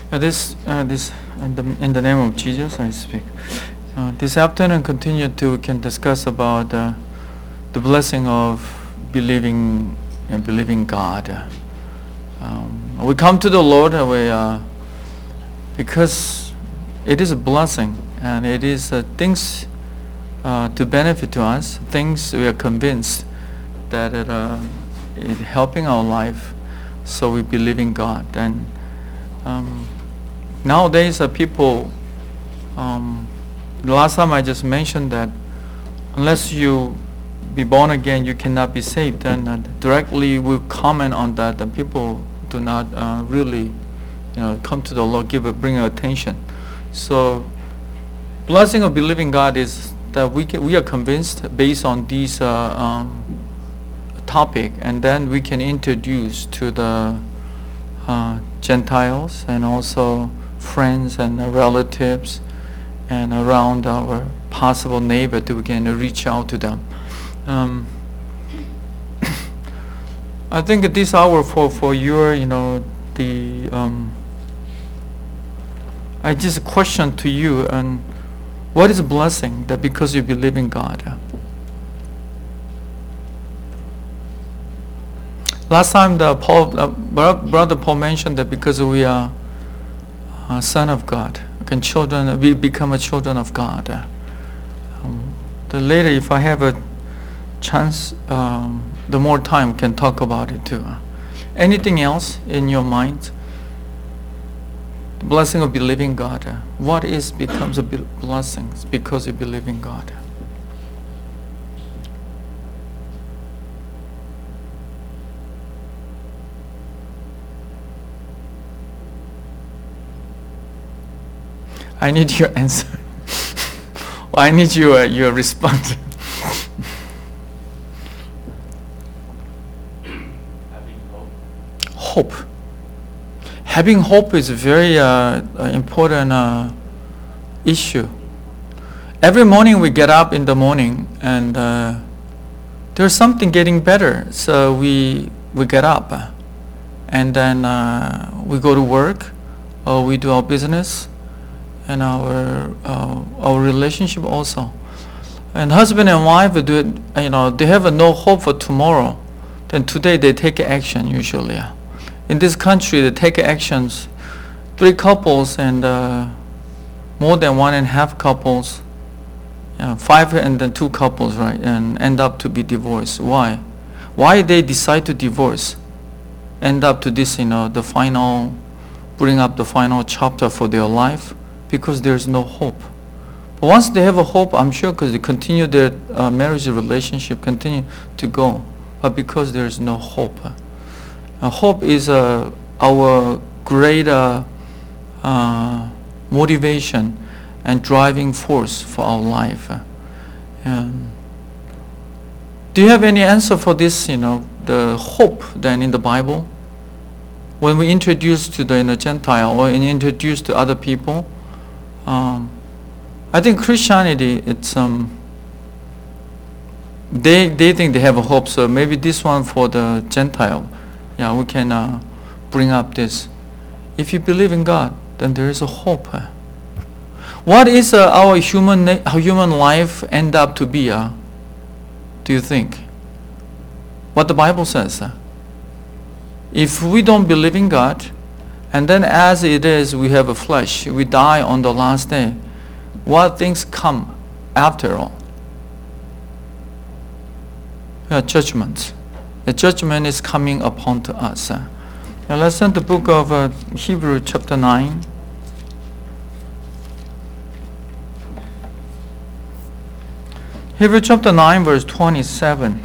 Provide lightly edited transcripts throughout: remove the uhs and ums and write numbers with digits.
This in the name of Jesus I speak. This afternoon, we can discuss about the blessing of believing God. We come to the Lord because it is a blessing and it is things to benefit to us. Things we are convinced that it helping our life, so we believe in God. And nowadays, people. The last time I just mentioned that unless you be born again, you cannot be saved. And directly we comment on that. And people do not really, come to the Lord, bring attention. So, blessing of believing God is that we are convinced based on these topic, and then we can introduce to the Gentiles and also friends and relatives and around our possible neighbor, we can reach out to them. I think this hour for your, I just question to you, and what is a blessing that because you believe in God? Last time Brother Paul mentioned that because we are a son of God, we become a children of God. Later, if I have a chance, the more time can talk about it too. Anything else in your mind? The blessing of believing God. What becomes a blessing because you believe in God? I need your answer. I need your response. Having hope. Hope. Having hope is a very important issue. Every morning we get up in the morning and there's something getting better. So we get up and then we go to work or we do our business. And our relationship also, and husband and wife they have no hope for tomorrow. Then today they take action usually. In this country they take actions. 3 couples and more than 1.5 couples, 5 and then 2 couples, right, and end up to be divorced. Why? Why they decide to divorce? End up to this, bring up the final chapter for their life. Because there's no hope. But once they have a hope, I'm sure because they continue their marriage relationship, continue to go. But because there's no hope. Hope is our great motivation and driving force for our life. Do you have any answer for this, the hope then in the Bible? When we introduce to the Gentile or introduce to other people, I think Christianity, it's they think they have a hope. So maybe this one for the Gentile, we can bring up this. If you believe in God, then there is a hope. What is our human life end up to be? Do you think? What the Bible says. If we don't believe in God, and then as it is, we have a flesh, we die on the last day. What things come after all? Judgment. The judgment is coming upon to us. Now let's turn to the book of Hebrews chapter 9. Hebrews chapter 9 verse 27.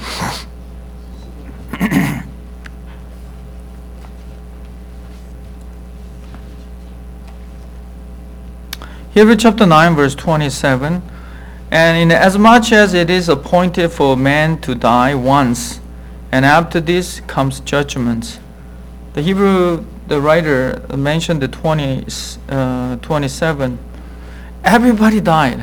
Hebrews chapter 9 verse 27. And inasmuch as it is appointed for man to die once, and after this comes judgment. The writer mentioned the 27. Everybody died.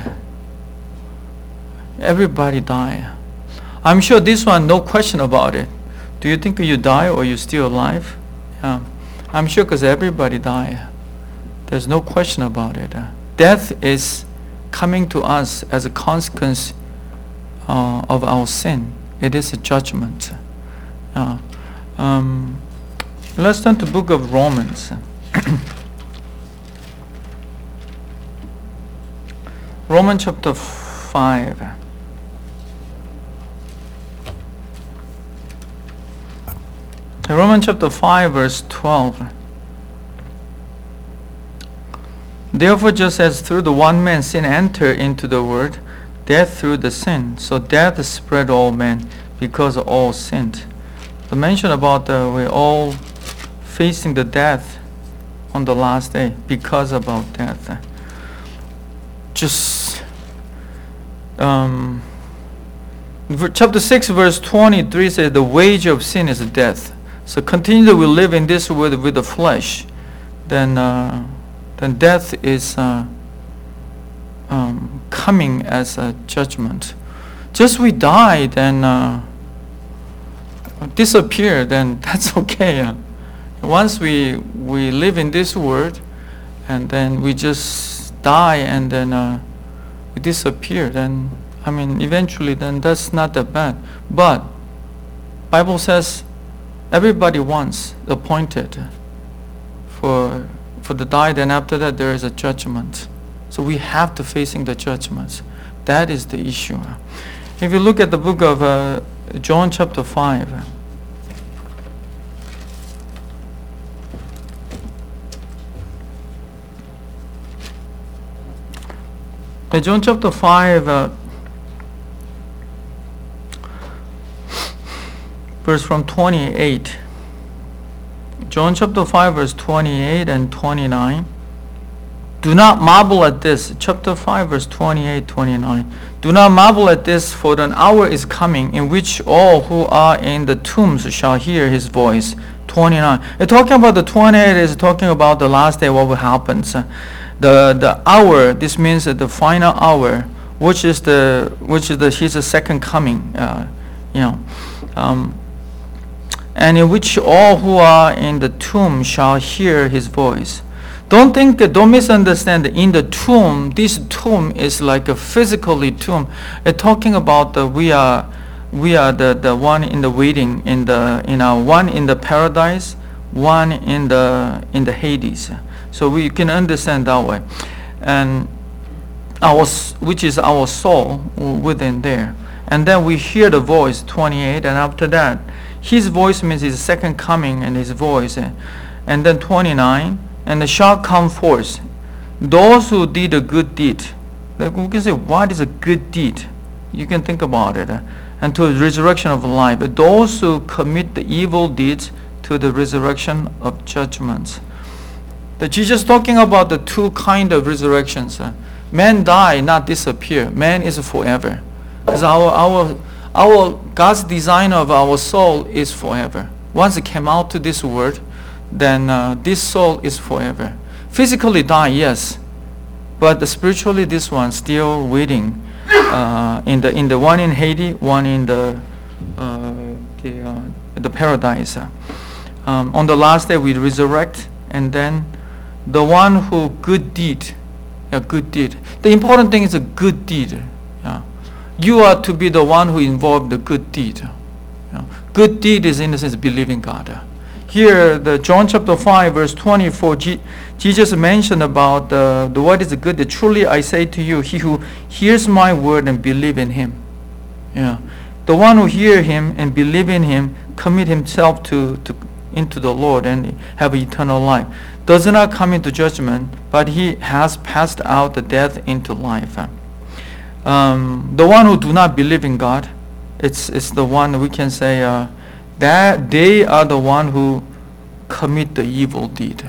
Everybody died. I'm sure this one, no question about it. Do you think you die or you're still alive? I'm sure because everybody died. There's no question about it. Death is coming to us as a consequence of our sin. It is a judgment. Let's turn to the book of Romans. Romans chapter 5. Romans chapter 5 verse 12. Therefore, just as through the one man sin entered into the world, death through the sin, so death spread all men because all sinned. The mention about we're all facing the death on the last day because about death. Chapter 6 verse 23 says the wage of sin is death. So continue to live in this world with the flesh, then death is coming as a judgment. Just we die, then disappear, then that's okay. Once we live in this world, and then we just die, and then we disappear, then eventually, then that's not that bad. But Bible says everybody once appointed for the die, then after that there is a judgment. So we have to facing the judgments. That is the issue. If you look at the book of John chapter 5, John chapter 5 verse from 28. John chapter 5 verse 28 and 29. Do not marvel at this. Chapter 5 verse 28, 29. Do not marvel at this, for an hour is coming in which all who are in the tombs shall hear his voice. 29. Talking about the 28 is talking about the last day, what will happen. The hour, this means the final hour, which is his second coming. And in which all who are in the tomb shall hear his voice. Don't misunderstand. In the tomb, this tomb is like a physically tomb. It's talking about we are the one in the waiting one in the paradise, one in the Hades. So we can understand that way, and which is our soul within there. And then we hear the voice 28, and after that, his voice means his second coming and his voice. And then 29, and shall come forth those who did a good deed. Like we can say, what is a good deed? You can think about it. And to the resurrection of life. But those who commit the evil deeds to the resurrection of judgments. The Jesus talking about the two kind of resurrections. Man die, not disappear. Man is forever. Because our God's design of our soul is forever. Once it came out to this world, then this soul is forever. Physically die, yes, but spiritually this one still waiting in the one in Hades, one in the paradise. On the last day we resurrect, and then the one who good deed. The important thing is a good deed. You are to be the one who involved the good deed. Good deed is in the sense believing God. Here, the John chapter 5 verse 24, Jesus mentioned about the what is good. Truly I say to you, he who hears my word and believe in him. The one who hear him and believe in him commit himself into the Lord and have eternal life. Does not come into judgment, but he has passed out the death into life. The one who do not believe in God, it's the one we can say that they are the one who commit the evil deed.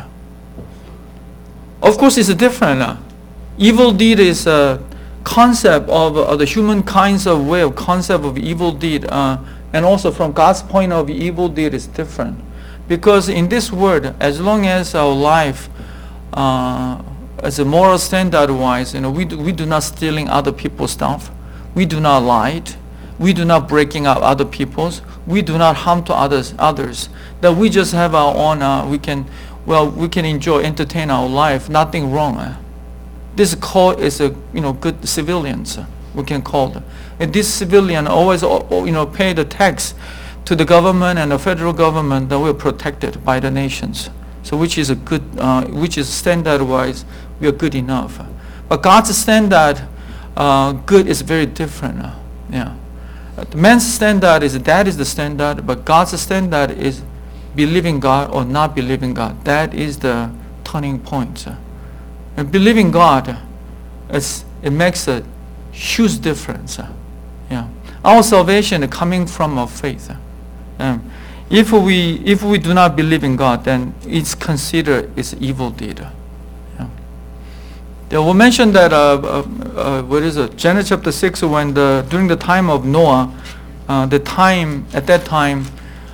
Of course, it's different. Evil deed is a concept of the humankind's way of concept of evil deed, and also from God's point of view, evil deed is different. Because in this world, as long as our life, as a moral standard wise, we do not stealing other people's stuff, we do not lie, we do not breaking up other people's, we do not harm to others. That we just have our own. well, we can enjoy, entertain our life, nothing wrong. This call is a good civilians. We can call them. And this civilian always pay the tax to the government and the federal government that we're protected by the nations. So which is a good, which is standard-wise, we are good enough. But God's standard, good is very different. Yeah. The man's standard is that is the standard, but God's standard is believing God or not believing God. That is the turning point. And believing God, it makes a huge difference. Yeah. Our salvation is coming from our faith. If we do not believe in God, then it's considered it's evil deed. Yeah. They will mention that Genesis chapter 6, when during the time of Noah, at that time,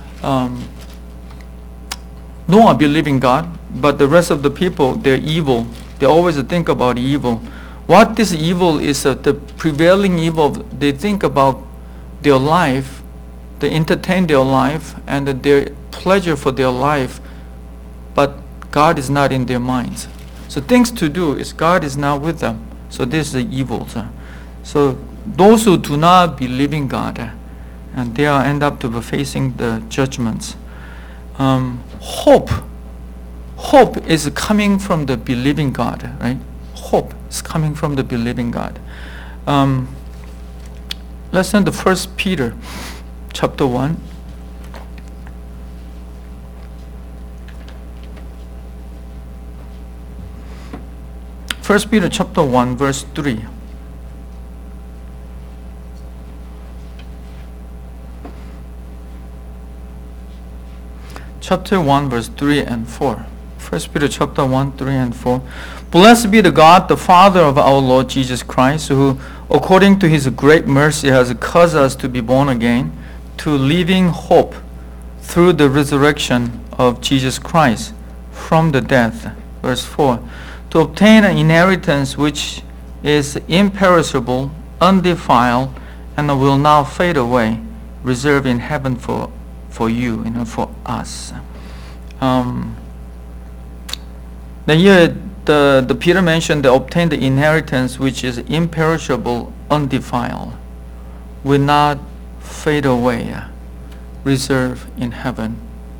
Noah believed in God, but the rest of the people, they're evil. They always think about evil. What this evil is, the prevailing evil, they think about their life, they entertain their life, and their pleasure for their life, but God is not in their minds. So things to do is God is not with them. So this is the evil. So those who do not believe in God, and they are end up to be facing the judgments. Hope is coming from the believing God, right? Hope is coming from the believing God. Let's turn to 1 Peter chapter 1. 1 Peter chapter 1 verse 3. Chapter 1 verse 3 and 4. 1 Peter chapter 1, 3 and 4. Blessed be the God, the Father of our Lord Jesus Christ, who according to his great mercy has caused us to be born again to living hope through the resurrection of Jesus Christ from the death. Verse 4. To obtain an inheritance which is imperishable, undefiled, and will not fade away, reserved in heaven for you, for us. The Peter mentioned to obtain the inheritance which is imperishable, undefiled, will not fade away, reserved in heaven.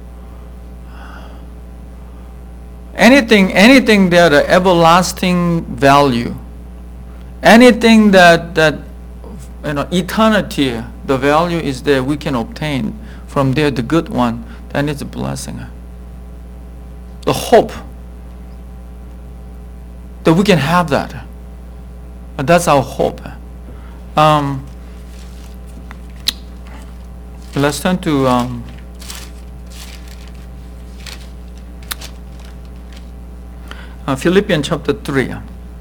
Anything that everlasting value, anything that eternity, the value is there, we can obtain from there, the good one, then it's a blessing. The hope that we can have that. That's our hope. Let's turn to Philippians chapter 3.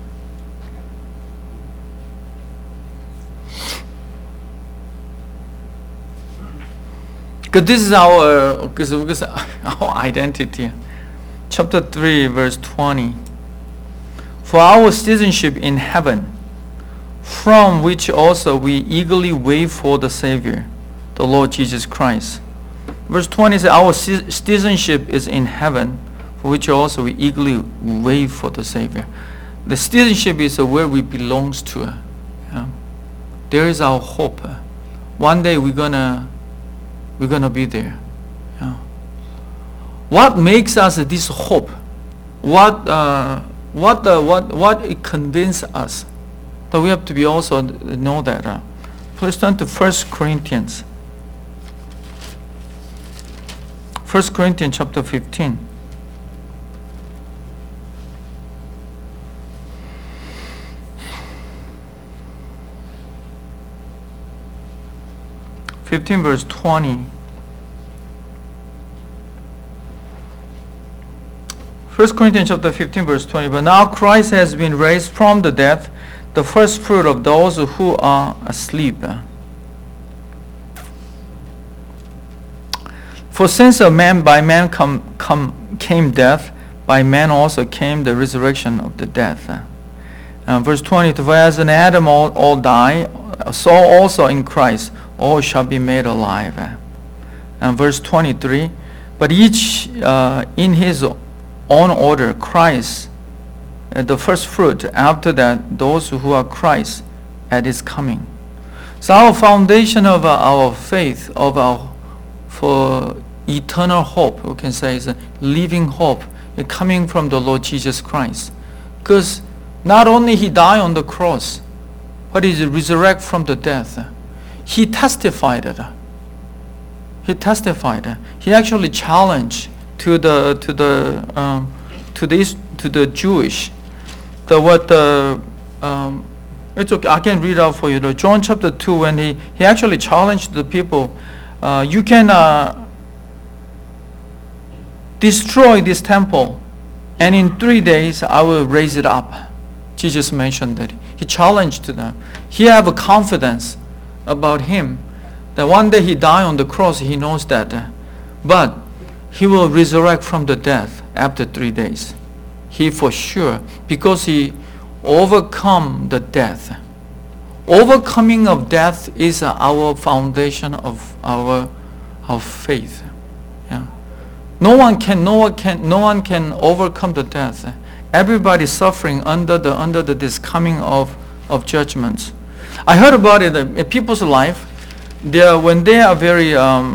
Because this is our identity. Chapter 3 verse 20. For our citizenship in heaven, from which also we eagerly wait for the Savior, the Lord Jesus Christ. Verse 20 says, our citizenship is in heaven, for which also we eagerly wait for the Savior. The citizenship is where we belong to. There is our hope. One day we're gonna be there. What makes us this hope? What it convinces us that we have to be also know that. Please turn to 1 Corinthians. 1 Corinthians chapter 15. Verse 20. 1 Corinthians chapter 15 verse 20. But now Christ has been raised from the dead, the first fruit of those who are asleep. For since by man came death, by man also came the resurrection of the dead. Verse 22. For as in Adam all die, so also in Christ all shall be made alive. And verse 23. But each in his own order, Christ, the first fruit. After that, those who are Christ at His coming. So our foundation of our faith, for eternal hope, we can say, is a living hope, coming from the Lord Jesus Christ. Because not only He died on the cross, but He resurrected from the death. He testified it. He testified. He actually challenged to the Jewish, it's okay. I can read out for you. John chapter 2, when he actually challenged the people, you can destroy this temple, and in 3 days I will raise it up. Jesus mentioned that. He challenged them. He have a confidence about Him that one day He died on the cross. He knows that, but He will resurrect from the death after 3 days. He for sure, because He overcome the death. Overcoming of death is our foundation of our faith. Yeah. No one can overcome the death. Everybody suffering under this coming of judgments. I heard about it in people's life. When they are very,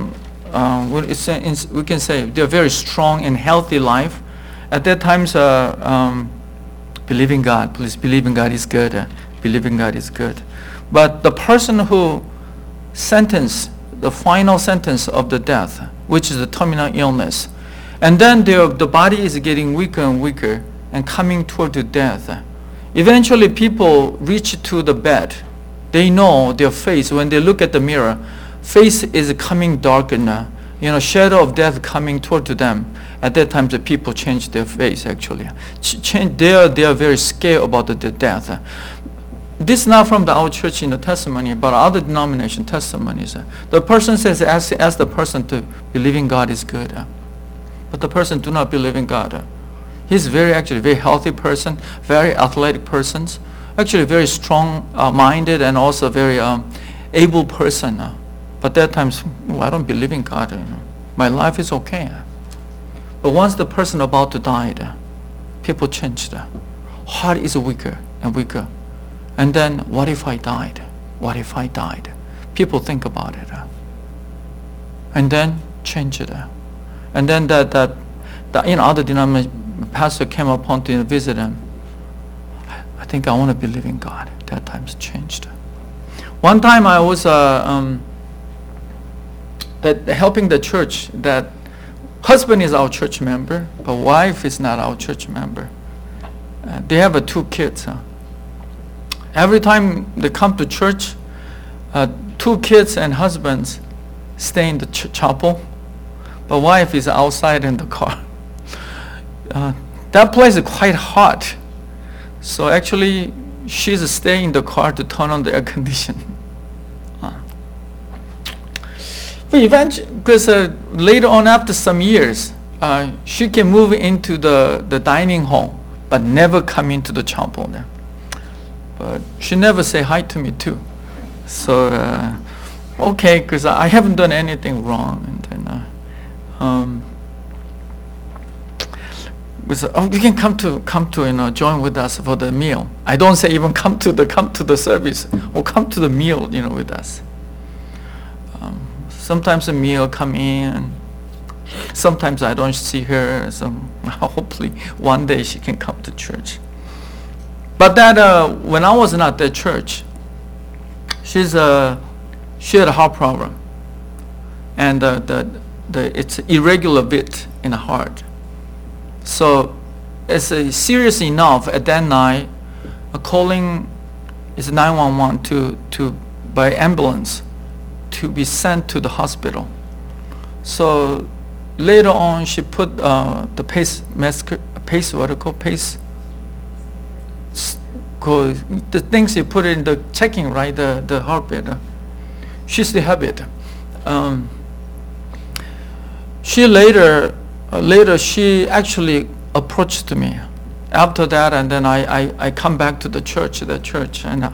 we can say they're very strong and healthy life. At that times, believe in God. Please believe in God is good. Believe in God is good. But the person who sentenced the final sentence of the death, which is the terminal illness, and then the body is getting weaker and weaker and coming toward the death. Eventually, people reach to the bed. They know their face. When they look at the mirror, face is coming darker. Shadow of death coming toward to them. At that time, the people change their face. Actually, they are very scared about the death. This is not from our church in the testimony, but other denomination testimonies. The person says, ask the person to believe in God is good, but the person do not believe in God. He's very healthy person, very athletic person, actually very strong-minded and also very able person. But that times, I don't believe in God. My life is okay. But once the person about to die, people change. Heart is weaker and weaker. And then, what if I died? What if I died? People think about it. And then change it. And then that other denomination pastor came upon to visit him. I think I want to believe in God. That time's changed. One time I was helping the church. That husband is our church member, but wife is not our church member. They have 2 kids. Every time they come to church, 2 kids and husbands stay in the chapel, but wife is outside in the car. That place is quite hot. So actually, she's staying in the car to turn on the air conditioning. But eventually, because later on after some years, she can move into the dining hall, but never come into the chapel there. But she never say hi to me too. So, okay, because I haven't done anything wrong. And then, you can come to join with us for the meal. I don't say even come to the service or come to the meal with us. Sometimes the meal come in. Sometimes I don't see her. So hopefully one day she can come to church. But that when I was not at church, she had a heart problem, and it's irregular beat in the heart. So it's serious enough at that night. Calling is 911 to by ambulance to be sent to the hospital. So later on, she put the the things you put in the checking, right? The heartbeat. She still have it. She later she actually approached me after that, and then I come back to the church, and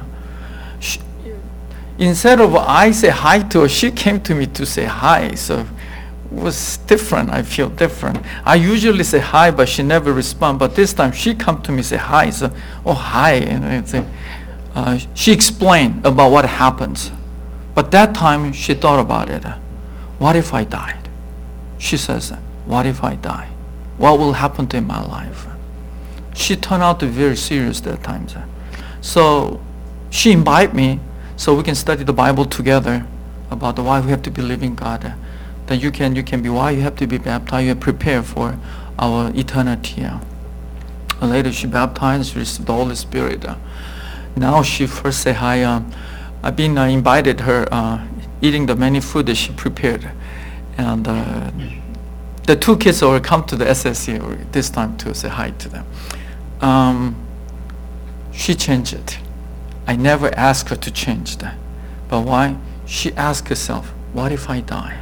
instead of I say hi to her, she came to me to say hi. So was different. I feel different. I usually say hi, but she never respond. But this time she come to me say hi. So, oh hi, and she explained about what happens. But that time she thought about it. What if I died? She says, what if I die? What will happen to in my life? She turned out to be very serious that time. So she invited me so we can study the Bible together about why we have to believe in God. Then you can be why you have to be baptized. You prepare for our eternity. Later she baptized, she received the Holy Spirit. Now she first say hi. I've been invited her eating the many food that she prepared, and the two kids will come to the SSC this time to say hi to them. She changed it. I never asked her to change that. But why? She asked herself, what if I die?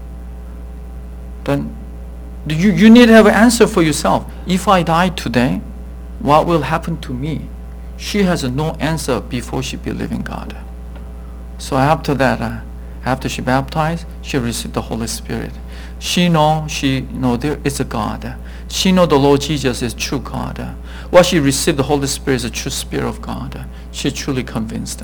Then you need to have an answer for yourself. If I die today, what will happen to me? She has no answer before she believed in God. So after that, after she baptized, she received the Holy Spirit. She know there is a God. She know the Lord Jesus is true God. What she received the Holy Spirit is the true Spirit of God. She truly convinced.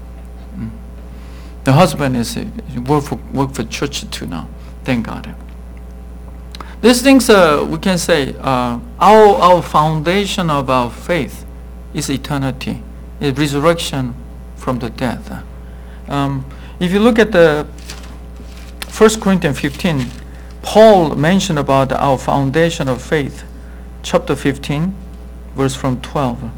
The husband is work for church too now. Thank God. These things we can say our foundation of our faith is eternity, is resurrection from the death. If you look at the 1 Corinthians 15, Paul mentioned about our foundation of faith, chapter 15, verse from 12.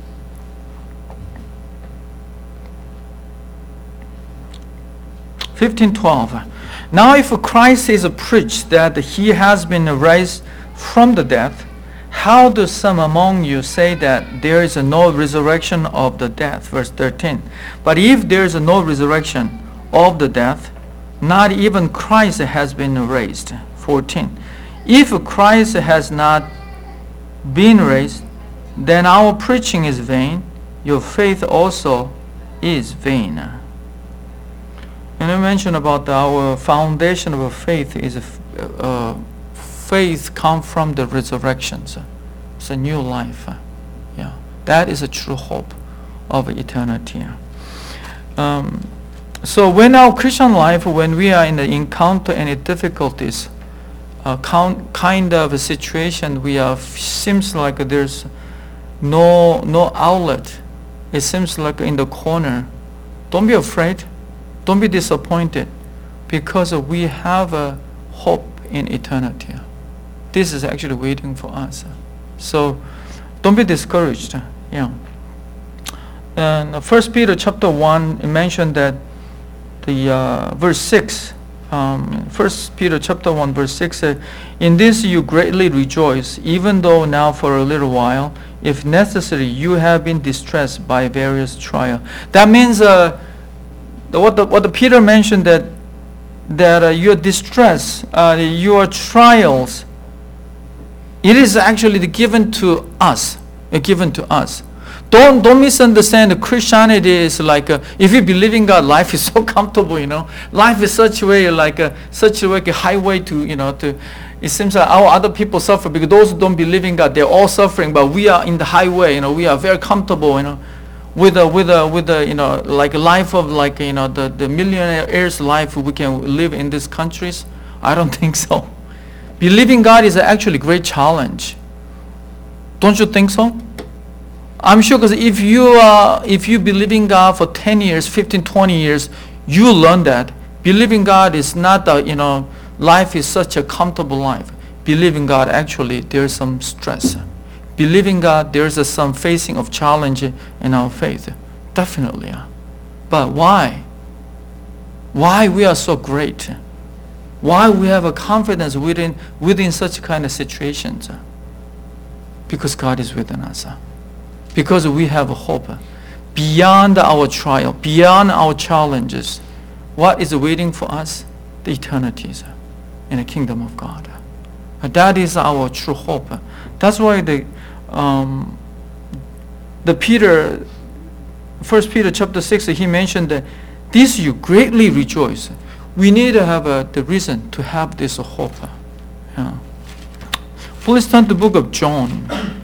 Now if Christ is preached that he has been raised from the dead, how do some among you say that there is no resurrection of the dead? Verse 13. But if there is no resurrection of the dead, not even Christ has been raised. 14. If Christ has not been raised, then our preaching is vain, your faith also is vain. And I mentioned about our foundation of faith is faith come from the resurrections. It's a new life. Yeah, that is a true hope of eternity. So when our Christian life, when we are in the encounter any difficulties, kind of a situation, seems like there's no outlet. It seems like in the corner. Don't be afraid. Don't be disappointed, because we have a hope in eternity. This is actually waiting for us. So don't be discouraged. Yeah. And 1 Peter chapter 1 mentioned that the verse 6. 1 Peter chapter 1 verse 6 said, in this you greatly rejoice, even though now for a little while, if necessary, you have been distressed by various trials. That means what the Peter mentioned, that your distress, your trials, it is actually given to us. Given to us. Don't misunderstand. Christianity is like if you believe in God, life is so comfortable. Life is such a way, such a highway to. It seems like our other people suffer because those who don't believe in God, they're all suffering. But we are in the highway. We are very comfortable. With a like a life of the millionaire's life we can live in these countries. I don't think so. Believing God is actually a great challenge. Don't you think so? I'm sure, because if you believe in God for 10 years, 15, 20 years, you learn that believing God is not life is such a comfortable life. Believing God, actually there's some stress. Believing God, there's some facing of challenge in our faith. Definitely. But why? Why we are so great? Why we have a confidence within such kind of situations? Because God is within us. Because we have a hope beyond our trial, beyond our challenges. What is waiting for us? The eternities in the kingdom of God. That is our true hope. That's why the Peter, 1 Peter chapter 6, he mentioned that this you greatly rejoice. we need to have the reason to have this hope. Yeah. Please turn to the book of John.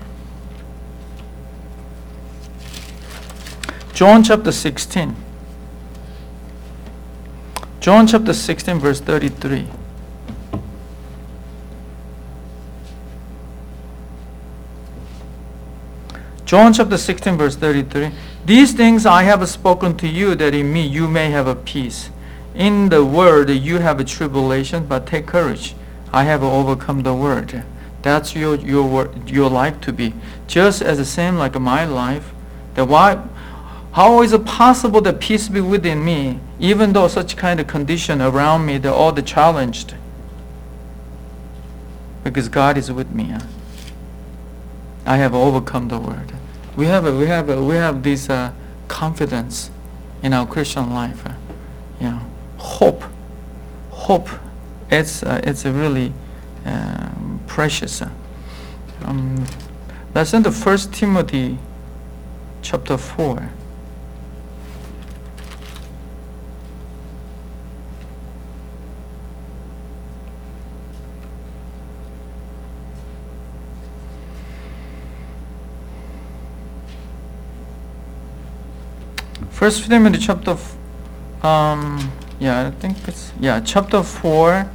John chapter 16. John chapter 16 verse 33. John chapter 16 verse 33. These things I have spoken to you, that in me you may have a peace. In the world you have a tribulation, but take courage. I have overcome the world. That's your life to be. Just as the same like my life. How is it possible that peace be within me, even though such kind of condition around me, they're all challenged? Because God is with me. I have overcome the world. We have this confidence in our Christian life. Hope. It's really precious. Let's turn to 1 Timothy chapter 4. First Timothy chapter, chapter 4,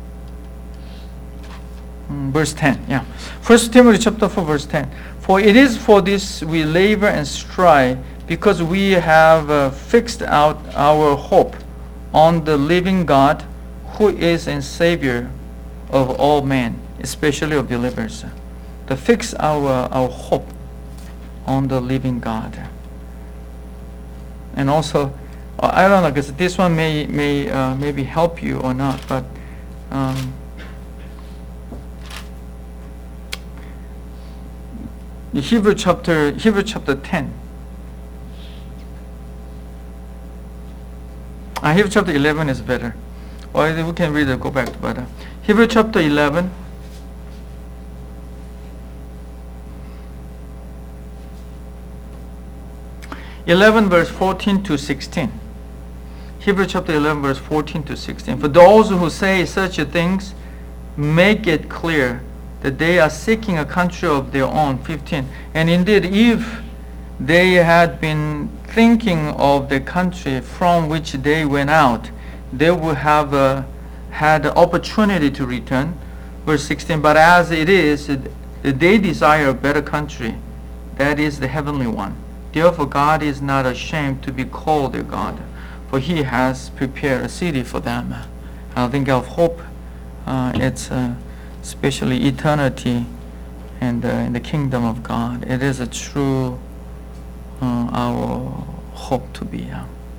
verse 10. Yeah, First Timothy chapter 4, verse 10. For it is for this we labor and strive, because we have fixed out our hope on the living God, who is a Savior of all men, especially of believers. To fix our hope on the living God. And also, I don't know, because this one may maybe help you or not, but Hebrew chapter 10. Hebrew chapter 11 is better. Or we can read it, go back to better. Hebrew chapter 11. Verse 14 to 16. Hebrew chapter 11 verse 14 to 16. For those who say such things make it clear that they are seeking a country of their own. 15. And indeed, if they had been thinking of the country from which they went out, they would have had the opportunity to return. Verse 16. But as it is, they desire a better country, that is the heavenly one. Therefore God is not ashamed to be called their God, for He has prepared a city for them. I think of hope. It's especially eternity and in the kingdom of God. It is a true our hope to be.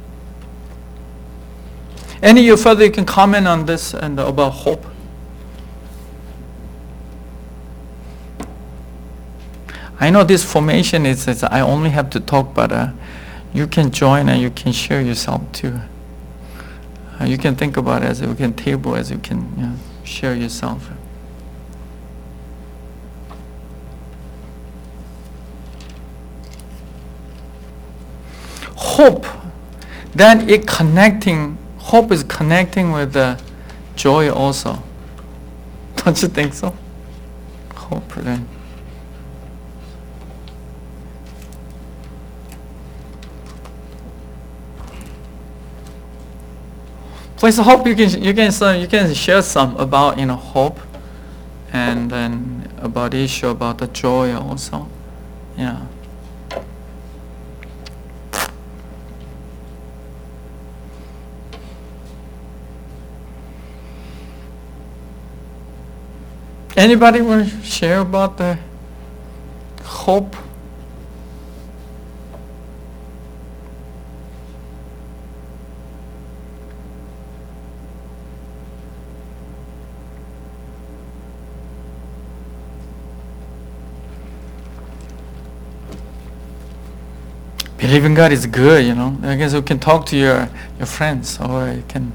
Any of you further you can comment on this and about hope? I know this formation is I only have to talk, but you can join and you can share yourself too. You can think about it as you can table, as you can share yourself. Hope, then hope is connecting with joy also. Don't you think so? Hope then. Please hope you can share some about hope, and then about the issue about the joy also. Yeah. Anybody want to share about the hope? Believing God is good, I guess you can talk to your friends, or you can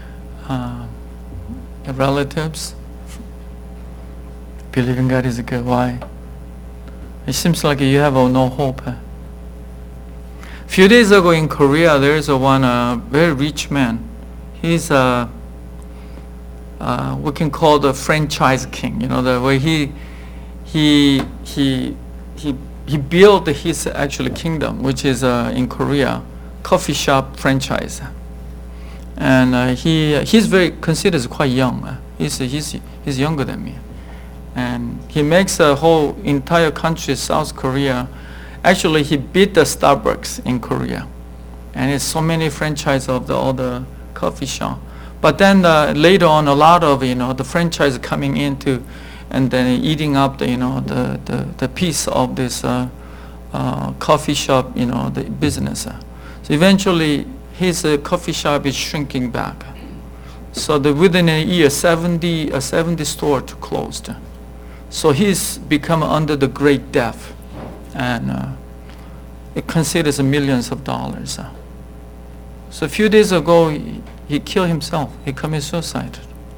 your relatives. Believing God is good. Why? It seems like you have no hope. A few days ago in Korea, there is one very rich man. He's we can call the franchise king. You know, the way he built his actually kingdom, which is in Korea, coffee shop franchise. And he's very considered as quite young. He's younger than me, and he makes a whole entire country, South Korea. Actually, he beat the Starbucks in Korea, and it's so many franchise of all the coffee shop. But then later on, a lot of the franchise coming into, and then eating up the piece of this coffee shop the business. So eventually, his coffee shop is shrinking back. So within a year, 70 stores closed. So he's become under the great debt, and it considers millions of dollars. So a few days ago, he killed himself. He committed suicide.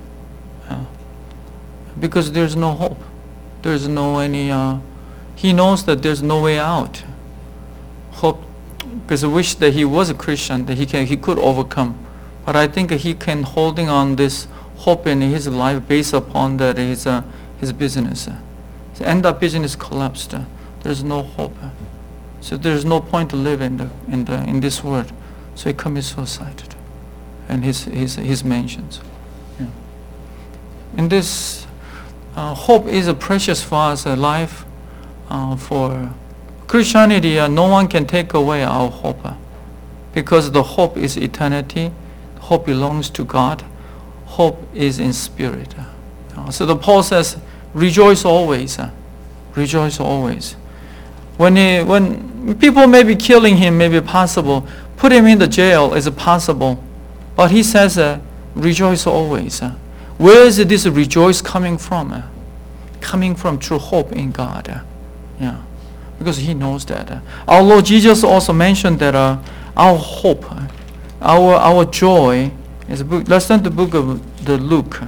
Because there's no hope. There's no any. He knows that there's no way out. Hope, because I wish that he was a Christian, that he could overcome. But I think he can holding on this hope in his life based upon that his business. His end up business collapsed. There's no hope. So there's no point to live in this world. So he commits suicide. And his mentions. Yeah. In this, hope is a precious for us life. For Christianity, no one can take away our hope, because the hope is eternity. Hope belongs to God. Hope is in spirit. So the Paul says, rejoice always. Rejoice always. When people may be killing him, may be possible. Put him in the jail is possible. But he says, rejoice always. Where is this rejoice coming from? Coming from true hope in God. Yeah, because he knows that. Our Lord Jesus also mentioned that our hope, our joy is a book. Let's turn to the book of the Luke.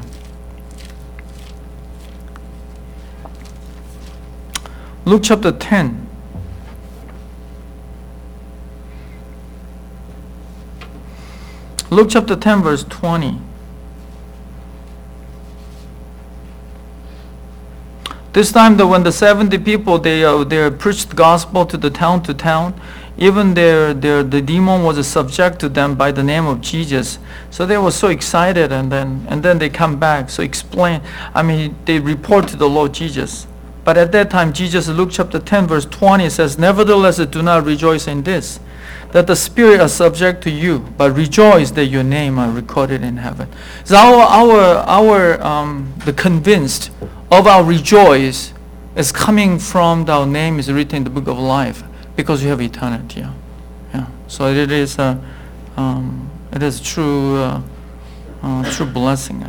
Luke chapter 10. Luke chapter 10 verse 20. This time when the 70 people they preached the gospel to town, even the demon was subject to them by the name of Jesus. So they were so excited, and then they come back. So explain. They report to the Lord Jesus. But at that time, Jesus, Luke chapter 10 verse 20 says, nevertheless, do not rejoice in this, that the spirit are subject to you, but rejoice that your name are recorded in heaven. So the convinced of our rejoice is coming from our name is written in the book of life, because you have eternity. Yeah. So it is true blessing.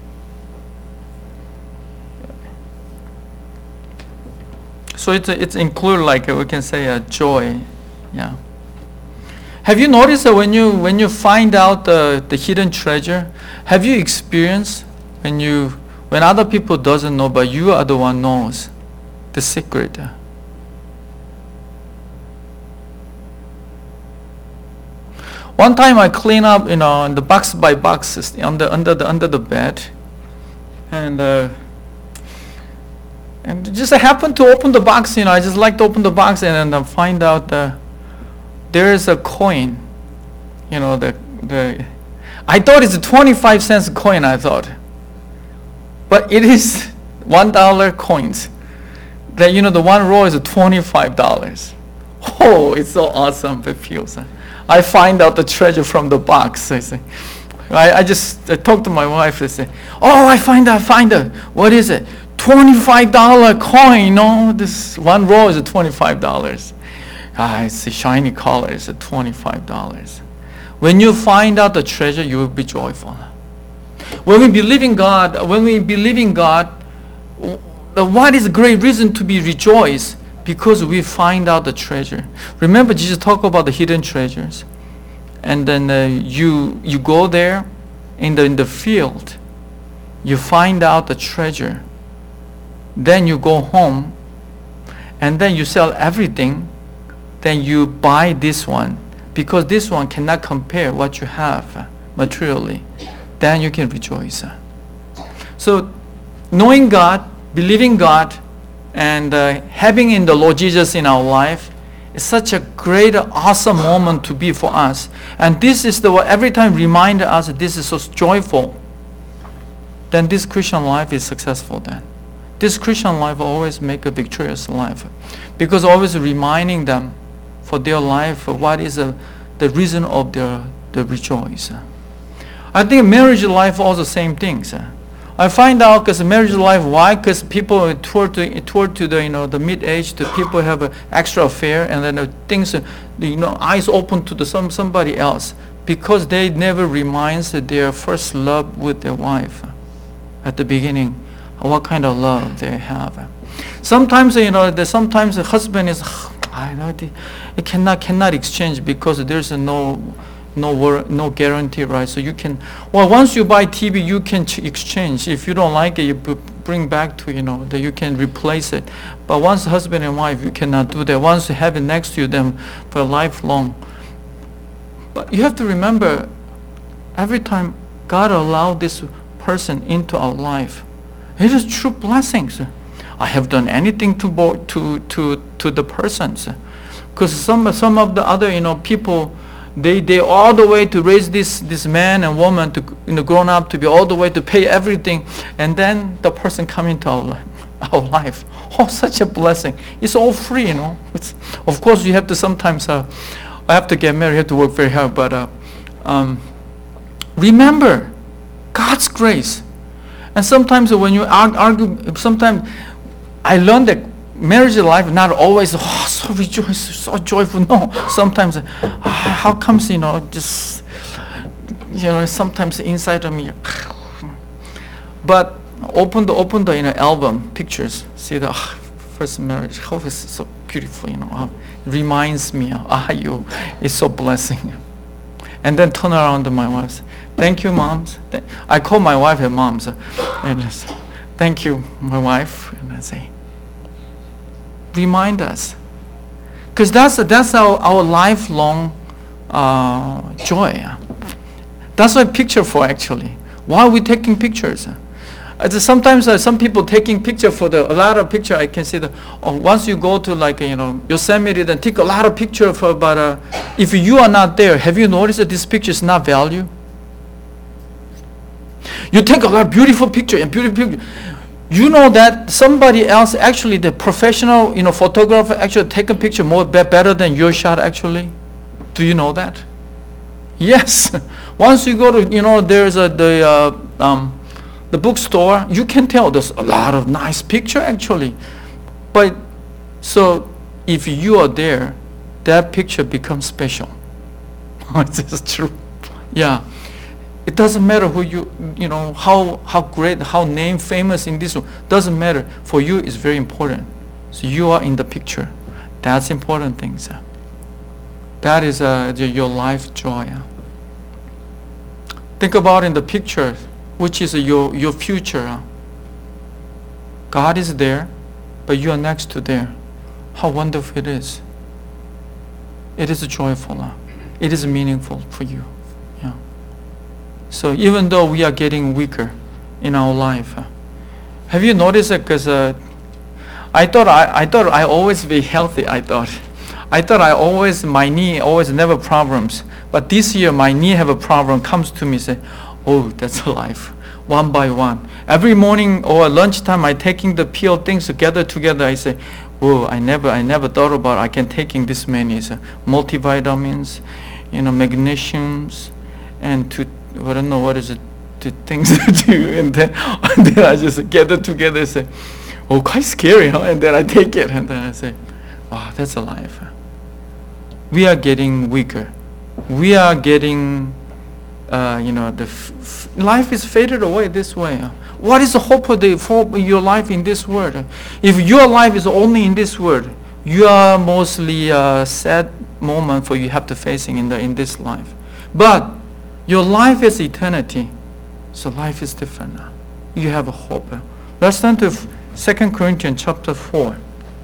So it's included, like we can say, a joy. Yeah. Have you noticed that when you find out the hidden treasure, have you experienced when other people doesn't know, but you are the one knows the secret? One time I clean up, in the box by boxes under the bed, and just happened to open the box. I just like to open the box and then find out there is a coin. I thought it's a 25 cents coin. I thought. But it is $1 coins. That the one roll is $25. Oh, it's so awesome! It feels. I find out the treasure from the box. I say, I talked to my wife. I say, oh, I find out. What is it? $25 coin. This one roll is $25. It's a shiny color. It's $25. When you find out the treasure, you will be joyful. When we believe in God, what is a great reason to be rejoiced? Because we find out the treasure. Remember, Jesus talked about the hidden treasures. And then you go there in the field. You find out the treasure. Then you go home. And then you sell everything. Then you buy this one. Because this one cannot compare what you have materially. Then you can rejoice. So knowing God, believing God, and having in the Lord Jesus in our life is such a great, awesome moment to be for us. And this is the every time remind us that this is so joyful. Then this Christian life is successful then. This Christian life will always make a victorious life. Because always reminding them for their life, what is the reason of their rejoice. I think marriage life also same things. I find out because marriage life, why? Because people toward to the the mid age, the people have an extra affair, and then the things eyes open to somebody else because they never reminds their first love with their wife at the beginning, what kind of love they have. Sometimes sometimes the husband is it cannot exchange because there's no guarantee, right? So you can, once you buy TV, you can exchange. If you don't like it, you bring back to, that you can replace it. But once husband and wife, you cannot do that. Once you have it next to them for lifelong. But you have to remember, every time God allowed this person into our life, it is true blessings. I have done anything to the persons. Because some of the other, people, they all the way to raise this man and woman to grown up to be all the way to pay everything, and then the person come into our life. Oh, such a blessing! It's all free, It's, of course, you have to sometimes. I have to get married. You have to work very hard, but remember God's grace. And sometimes when you argue, sometimes I learned that marriage life not always so rejoice, so joyful. No, sometimes how comes just sometimes inside of me. But open the album pictures. See the first marriage. How is it so beautiful. Reminds me of you. It's so blessing. And then turn around to my wife. Thank you, moms. I call my wife her moms. And thank you, my wife. And I say, remind us, because that's our lifelong joy. That's what picture for actually. Why are we taking pictures? Sometimes some people taking picture for a lot of picture. I can see once you go to Yosemite, then take a lot of picture for. But if you are not there, have you noticed that this picture is not value? You take a lot of beautiful picture and beautiful picture. You know that somebody else, actually the professional, photographer actually take a picture better than your shot actually. Do you know that? Yes. Once you go to, there's the bookstore, you can tell there's a lot of nice picture actually. But so if you are there, that picture becomes special. This is true. Yeah. It doesn't matter who how great, how name famous in this one. Doesn't matter. For you, it's very important. So you are in the picture. That's important things. That is your life joy. Think about in the picture, which is your future. God is there, but you are next to there. How wonderful it is. It is joyful. It is meaningful for you. So even though we are getting weaker in our life, have you noticed that? Because I thought I always be healthy. I thought my knee always never problems. But this year my knee have a problem. Comes to me say, oh, that's life. One by one. Every morning or lunchtime I taking the pill things together. I say, oh, I never thought about I can taking this many multivitamins, magnesiums, and I don't know what is it, the things to do, and then I just gather together and say, oh, quite scary, huh? And then I take it, and then I say, oh, that's a life. We are getting weaker. We are getting, life is faded away this way. What is the hope for your life in this world? If your life is only in this world, you are mostly a sad moment for you have to facing in this life. But your life is eternity, so life is different now. You have a hope. Let's turn to 2 Corinthians chapter 4.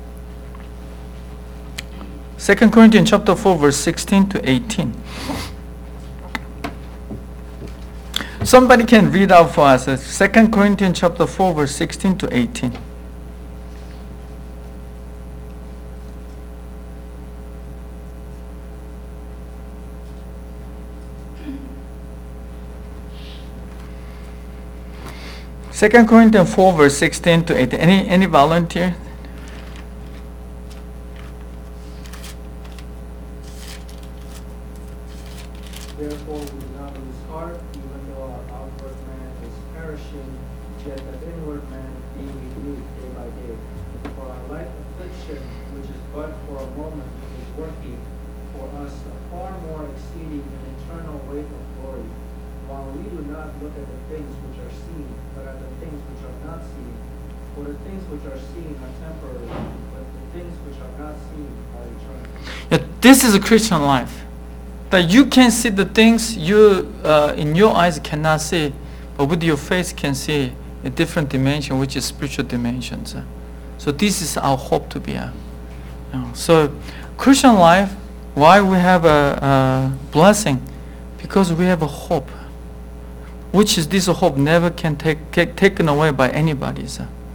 2 Corinthians chapter 4, verse 16 to 18. 2 Somebody can read out for us 2 Corinthians chapter 4 verse 16 to 18. Second Corinthians 4 verse 16 to 18. Any volunteer? Therefore we do not lose heart, even though our outward man is perishing, yet the inward man is being renewed day by day. For our light affliction, which is but for a moment, is working for us a far more exceeding and eternal weight of glory. While we do not look at the things which are seen, but at the things which are not seen. For the things which are seen are temporary, but the things which are not seen are eternal. Yeah, this is a Christian life. That you can see the things you in your eyes cannot see, but with your face can see a different dimension, which is spiritual dimensions. So this is our hope to be. So Christian life, why we have a blessing? Because we have a hope, which is this hope never can taken away by anybody.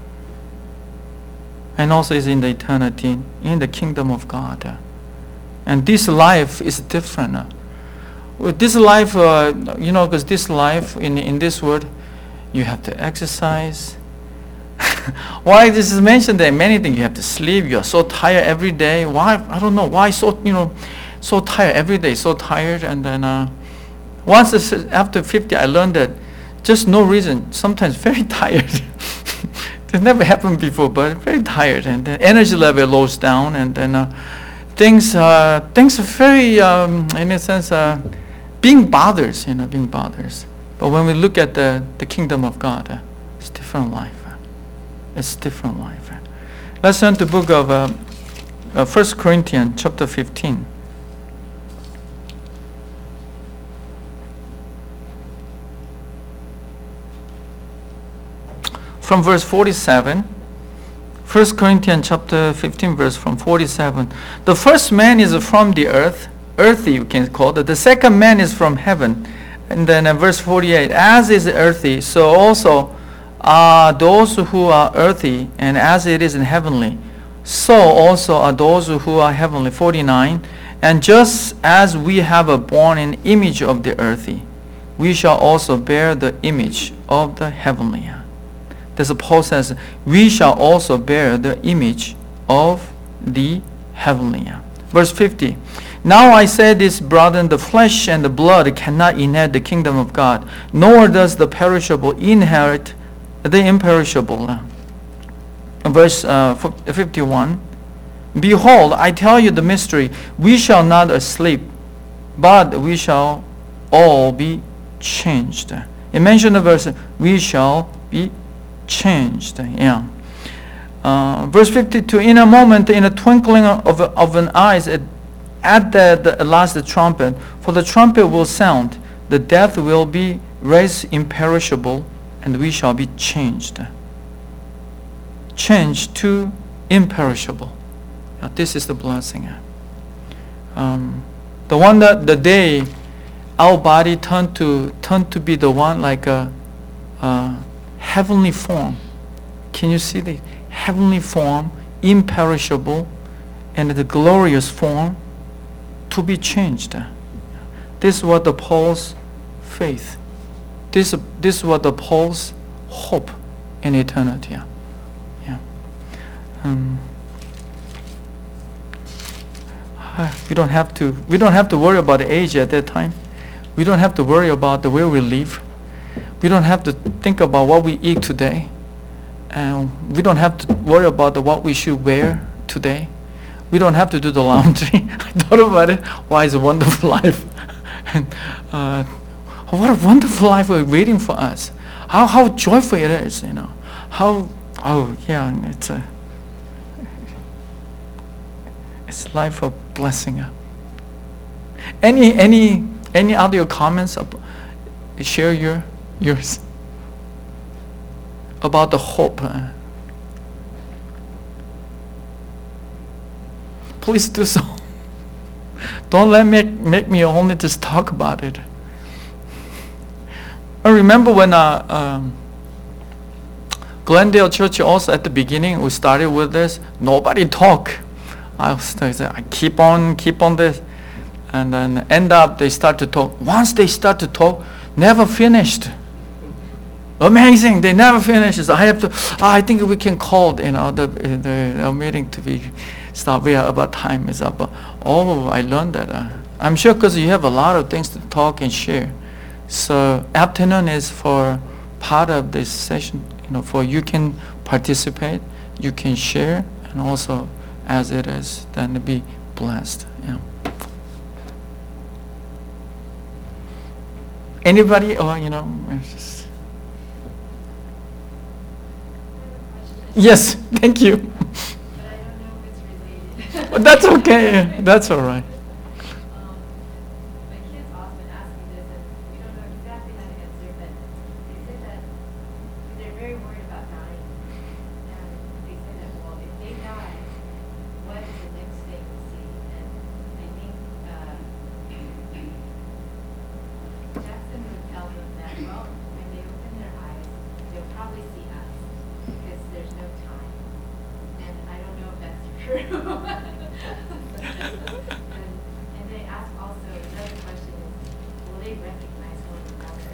And also is in the eternity, in the kingdom of God. And this life is different. With this life, because this life in this world, you have to exercise. Why this is mentioned there? Many things. You have to sleep. You are so tired every day. Why? I don't know. Why so tired every day? So tired. And then after 50, I learned that just no reason. Sometimes very tired. It never happened before, but very tired, and the energy level lows down, and then things are very, in a sense, being bothers, being bothers. But when we look at the kingdom of God, it's different life. It's different life. Let's turn to the book of 1 Corinthians chapter 15. From verse 47, 1 Corinthians chapter 15 verse from 47. The first man is from the earth, earthy you can call it. The second man is from heaven. And then verse 48, as is earthy, so also are those who are earthy, and as it is in heavenly, so also are those who are heavenly. 49, and just as we have a born an image of the earthy, we shall also bear the image of the heavenly. This Paul says, we shall also bear the image of the heavenly. Verse 50. Now I say this, brethren, the flesh and the blood cannot inherit the kingdom of God, nor does the perishable inherit the imperishable. Verse 51. Behold, I tell you the mystery. We shall not sleep, but we shall all be changed. It mentioned the verse, we shall be changed. Verse 52, in a moment, in a twinkling of an eye, at the last trumpet, for the trumpet will sound, the death will be raised imperishable, and we shall be changed. Changed to imperishable. Now, this is the blessing. The one that the day our body turned to be the one like a heavenly form. Can you see the heavenly form, imperishable, and the glorious form to be changed? This is what the Paul's faith. This is what the Paul's hope in eternity. We don't have to worry about the age at that time. We don't have to worry about the way we live. We don't have to think about what we eat today. And we don't have to worry about what we should wear today. We don't have to do the laundry. I thought about it. Why it's a wonderful life. And what a wonderful life is waiting for us. How joyful it is, it's life of blessing. Any other comments? Share yours about the hope. Please do so. Don't make me only just talk about it. I remember when Glendale Church also at the beginning we started with this. Nobody talk. I keep on this, and then end up they start to talk. Once they start to talk, never finished. Amazing, they never finished. So I have to. I think we can call the meeting to be stop. We are about time is up. I learned that. I'm sure because you have a lot of things to talk and share. So afternoon is for part of this session. For you can participate, you can share, and also as it is, then be blessed. Yeah. Anybody, or it's just... Yes, thank you. But I don't know if it's related. That's okay. That's all right. My kids often ask me this, and we don't know exactly how to answer, but they say that they're very worried about dying. And they say that, well, if they die, what is the next thing to see? And I think Jackson would tell them that, well, when they open their eyes, they'll probably see us because there's no time. And I don't know if that's true. And they ask also, another question is, will they recognize one another?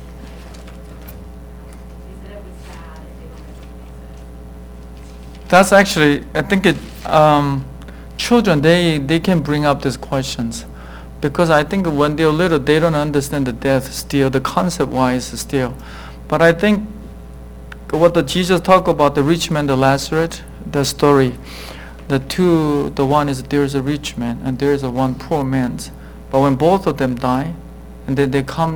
They said it was sad if they don't recognize us. That's actually, I think children, they can bring up these questions. Because I think when they're little, they don't understand the death still, the concept-wise still. But I think what Jesus talked about, the rich man, the Lazarus, the story, the one is there's a rich man and there's a one poor man. But when both of them die, and then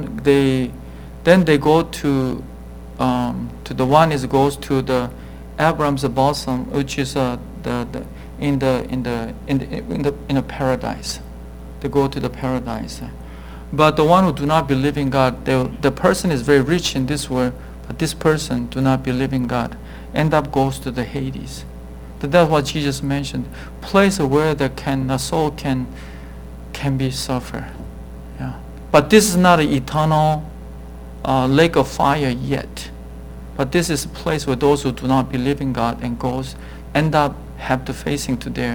they go to the one goes to the Abraham's bosom, which is in the paradise. They go to the paradise. But the one who do not believe in God, the person is very rich in this world, but this person do not believe in God, end up goes to the Hades. That's what Jesus mentioned. Place where the soul can be suffer. Yeah. But this is not an eternal lake of fire yet. But this is a place where those who do not believe in God and end up have to facing to their.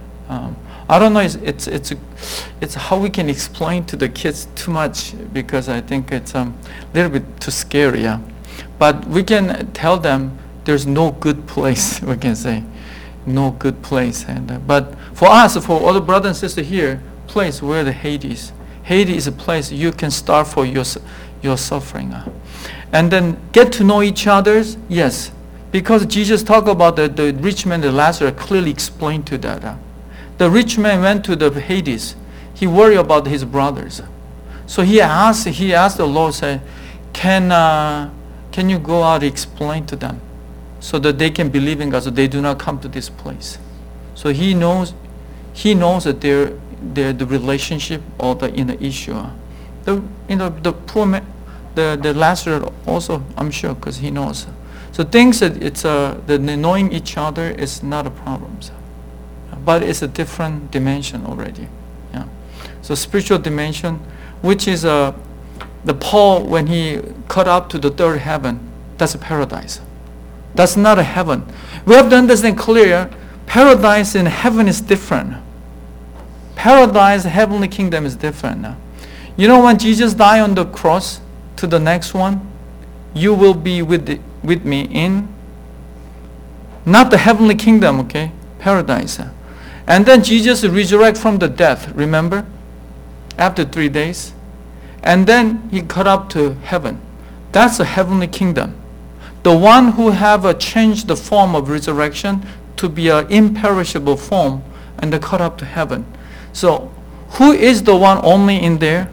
I don't know. It's how we can explain to the kids too much, because I think it's a little bit too scary. Yeah. But we can tell them there's no good place. We can say no good place. But for us, for all the brothers and sisters here, place where the Hades. Hades is a place you can start for your suffering. And then get to know each other. Yes, because Jesus talked about the rich man, the Lazarus, clearly explained to that. The rich man went to the Hades. He worried about his brothers. So he asked the Lord, say, can you go out and explain to them so that they can believe in God, so they do not come to this place? So he knows that the relationship or the inner issue. The poor man, the Lazarus also, I'm sure, because he knows. So things that it's the knowing each other is not a problem. But it's a different dimension already. Yeah. So spiritual dimension, which is the Paul when he cut up to the third heaven, that's a paradise. That's not a heaven. We have to understand clear, paradise and heaven is different. Paradise, heavenly kingdom is different. You know, when Jesus died on the cross to the next one, you will be with me in not the heavenly kingdom, okay? Paradise. And then Jesus resurrected from the death, remember? After 3 days. And then he cut up to heaven. That's a heavenly kingdom. The one who have changed the form of resurrection to be an imperishable form and they cut up to heaven. So who is the one only in there?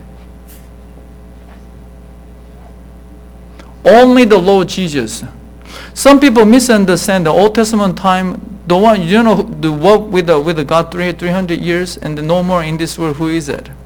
Only the Lord Jesus. Some people misunderstand the Old Testament time. The one, the walk with the God 300 years and no more in this world. Who is it?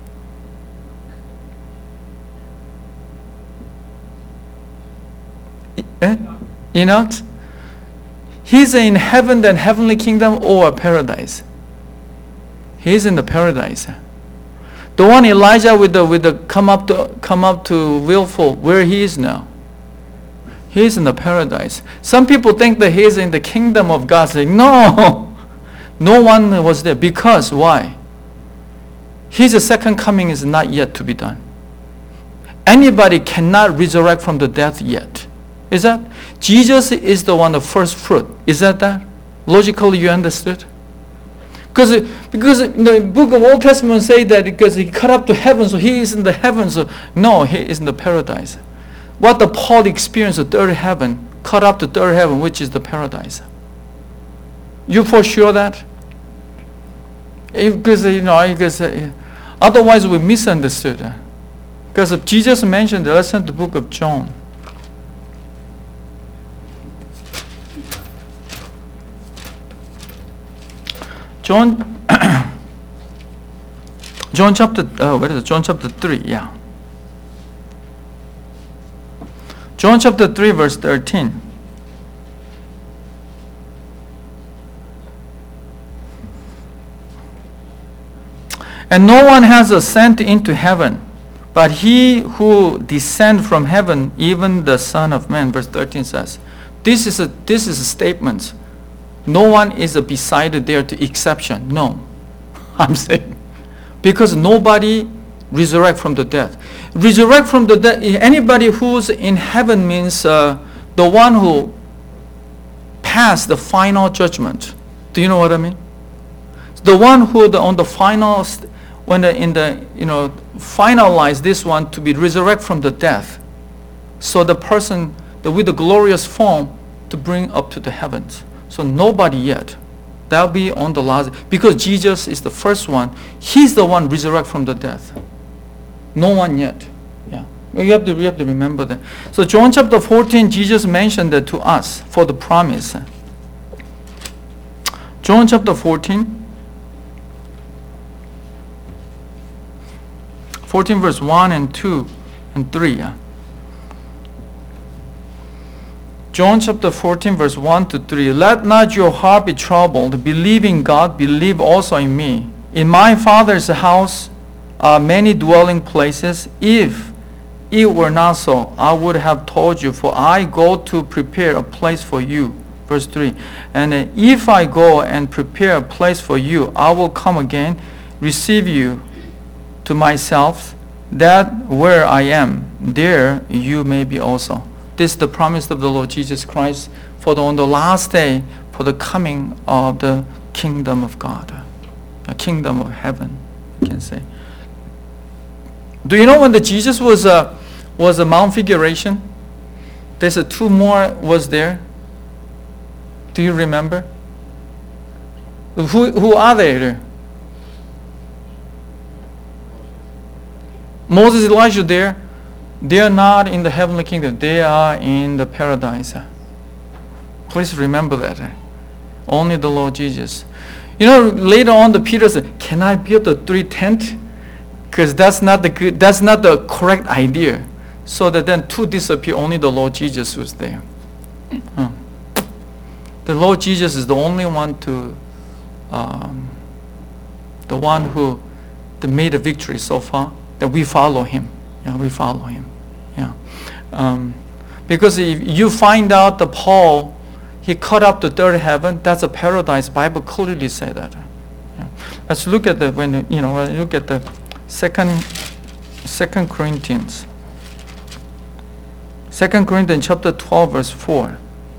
Enoch. He's in heaven, then heavenly kingdom or paradise. He's in the paradise. The one Elijah with the come up to willful, where he is now. He is in the paradise. Some people think that he is in the kingdom of God. Say, no, no one was there. Because why? His second coming is not yet to be done. Anybody cannot resurrect from the death yet. Is that? Jesus is the one, the first fruit. Is that? Logically you understood? Because in the book of Old Testament say that because he cut up to heaven, so he is in the heavens. So no, he is in the paradise. What the Paul experienced, the third heaven, cut up to third heaven, which is the paradise. You for sure that? Because otherwise we misunderstood. Because Jesus mentioned, let's turn to the book of John. John chapter 3, yeah. John chapter 3 verse 13. And no one has ascended into heaven, but he who descended from heaven, even the Son of Man. Verse 13 says, this is a statement. No one is beside there to exception. No. I'm saying. Because nobody resurrect from the dead. Resurrect from the dead, anybody who's in heaven means the one who passed the final judgment. Do you know what I mean? The one who on the final, when finalize this one to be resurrect from the death. So the person with the glorious form to bring up to the heavens. So nobody yet. That'll be on the last. Because Jesus is the first one. He's the one resurrect from the death. No one yet. Yeah. We have to remember that. So John chapter 14, Jesus mentioned that to us for the promise. John chapter 14 verse 1 and 2 and 3. Yeah. John chapter 14 verse 1 to 3. Let not your heart be troubled. Believe in God, believe also in me. In my Father's house are many dwelling places. If it were not so, I would have told you, for I go to prepare a place for you. Verse 3. And if I go and prepare a place for you, I will come again, receive you to myself, that where I am, there you may be also. This is the promise of the Lord Jesus Christ on the last day, for the coming of the kingdom of God, a kingdom of heaven, you can say. Do you know when Jesus was a Mount Figuration? There's two more was there. Do you remember? Who are they there? Moses, Elijah there. They are not in the heavenly kingdom. They are in the paradise. Please remember that. Only the Lord Jesus. Later on, the Peter said, "Can I build the 3 tent?" Because that's not the correct idea. So that then 2 disappear. Only the Lord Jesus was there. The Lord Jesus is the only one the one who made a victory so far. That we follow him. Yeah, we follow him. Yeah, because if you find out that Paul, he cut up the third heaven, that's a paradise. Bible clearly say that. Yeah. Let's look at look at the Second Corinthians. 2 Corinthians chapter 12 verse 4.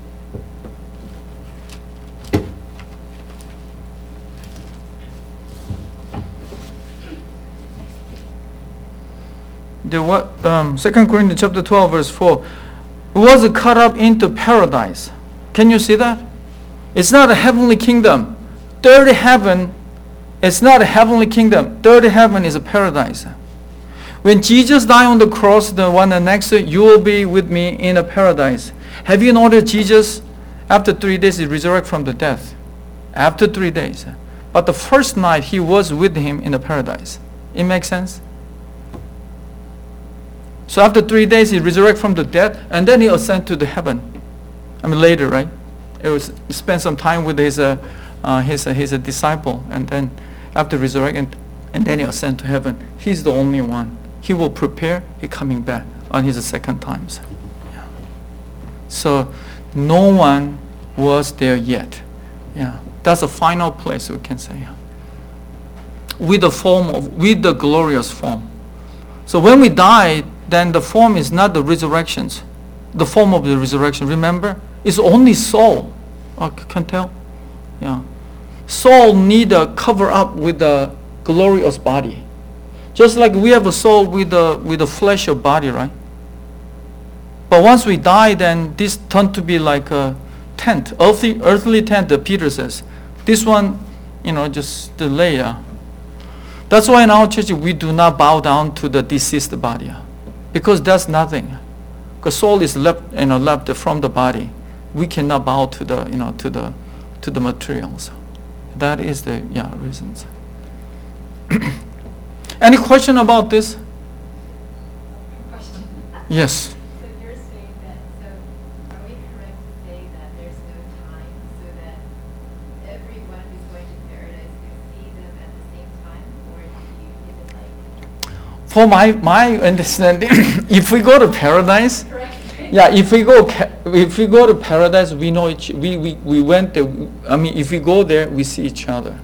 Second Corinthians chapter 12 verse 4 was cut up into paradise. Can you see that? It's not a heavenly kingdom. Third heaven is not a heavenly kingdom. Third heaven is a paradise. When Jesus died on the cross, the one next to you will be with me in a paradise. Have you noticed Jesus after 3 days he resurrected from the death? After 3 days. But the first night he was with him in the paradise. It makes sense? So after 3 days, he resurrected from the dead, and then he ascended to the heaven. Later, right? He spent some time with his disciple, and then after resurrection, and then he ascend to heaven. He's the only one. He will prepare, he coming back on his second times. Yeah. So no one was there yet. Yeah. That's the final place we can say. With the glorious form. So when we die, then the form is not the resurrections. The form of the resurrection, remember? It's only soul. Can tell? Yeah. Soul need a cover up with the glorious body. Just like we have a soul with the flesh of body, right? But once we die, then this turned to be like a tent, earthly tent, that Peter says. This one, just the layer. That's why in our church we do not bow down to the deceased body, because that's nothing. Because soul is left from the body. We cannot bow to the materials. That is the reasons. Any question about this? Question. Yes. So you're saying that, so are we correct to say that there's no time so that everyone who's going to paradise can see them at the same time? Or is it like... For my understanding, if we go to paradise, Correct. if we go to paradise, we know we went there. I mean, if we go there, we see each other.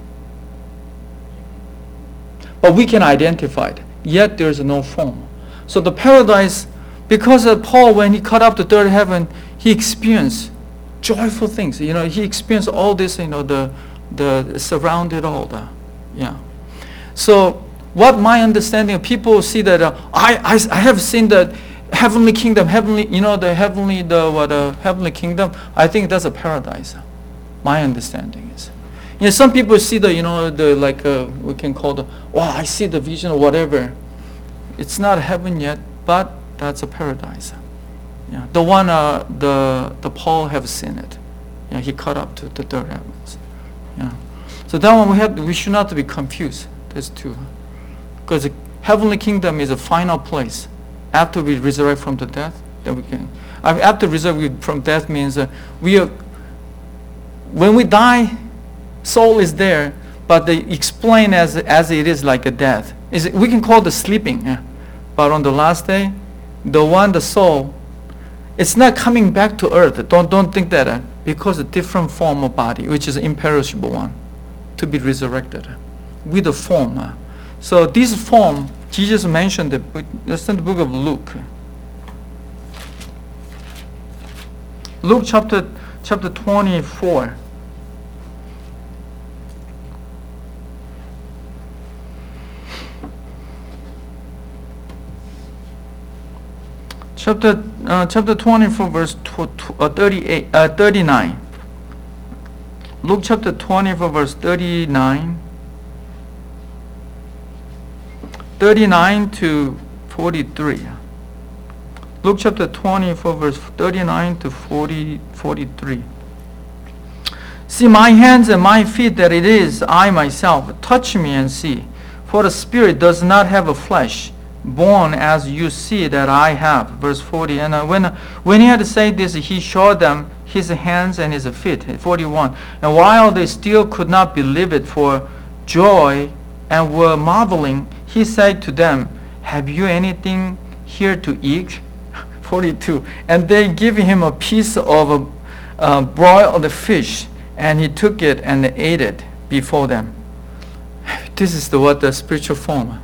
But we can identify it. Yet there is no form. So the paradise, because of Paul, when he caught up to third heaven, he experienced joyful things. He experienced all this. The surrounded all the, So what my understanding of people see that I have seen the heavenly kingdom, the heavenly kingdom. I think that's a paradise. My understanding is. Some people see we can call I see the vision or whatever. It's not heaven yet, but that's a paradise. Yeah, the one the Paul have seen it. Yeah, he caught up to the third heavens. Yeah, so that one we should not be confused. There's two, because the heavenly kingdom is a final place. After we resurrect from the death, then we can. After resurrect from death means when we die, soul is there, but they explain as it is like a death. We can call it sleeping. Yeah. But on the last day, the soul, it's not coming back to earth. Don't think that because a different form of body, which is an imperishable one, to be resurrected with a form. So this form, Jesus mentioned it. That's in the book of Luke. Luke chapter 24. Chapter 24, verse 39. Luke chapter 24, verse 39. 39 to 43. Luke chapter 24, verse 39 to 43. See my hands and my feet, that it is I myself. Touch me and see. For the spirit does not have a flesh, born as you see that I have. Verse 40. And when he had said this, he showed them his hands and his feet. 41. And while they still could not believe it for joy and were marveling, he said to them, have you anything here to eat? 42. And they gave him a piece of a broiled fish, and he took it and ate it before them. This is the spiritual form.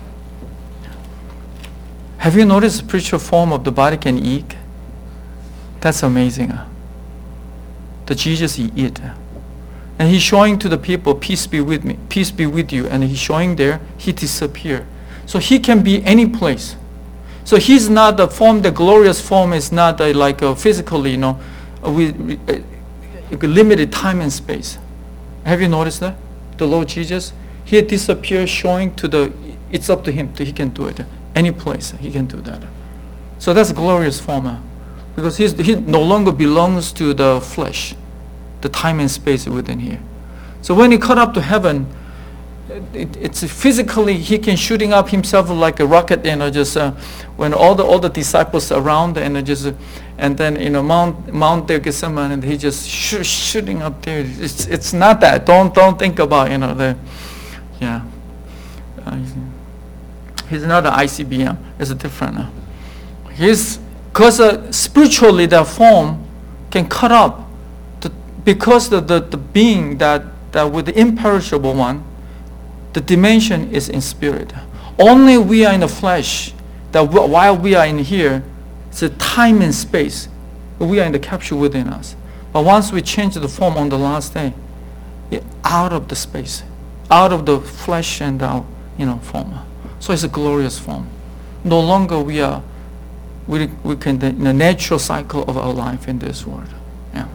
Have you noticed the spiritual form of the body can eat? That's amazing. The Jesus, he eat. And he's showing to the people, peace be with me, peace be with you. And he's showing there, he disappeared. So he can be any place. So he's not the form, the glorious form is not like physically, with limited time and space. Have you noticed that? The Lord Jesus, he disappeared, showing it's up to him, he can do it. Any place, he can do that. So that's a glorious form. Because he no longer belongs to the flesh, the time and space within here. So when he caught up to heaven, it's physically he can shooting up himself like a rocket, just when all the disciples around and then Mount Gethsemane, and he just shooting up there. It's not that. Don't think about He's not an ICBM. It's a different. Because spiritually that form can cut up. Because the being that with the imperishable one, the dimension is in spirit. Only we are in the flesh. That while we are in here, it's a time and space. We are in the capsule within us. But once we change the form on the last day, out of the space, out of the flesh and our form. So it's a glorious form. No longer we can in the natural cycle of our life in this world. Yeah.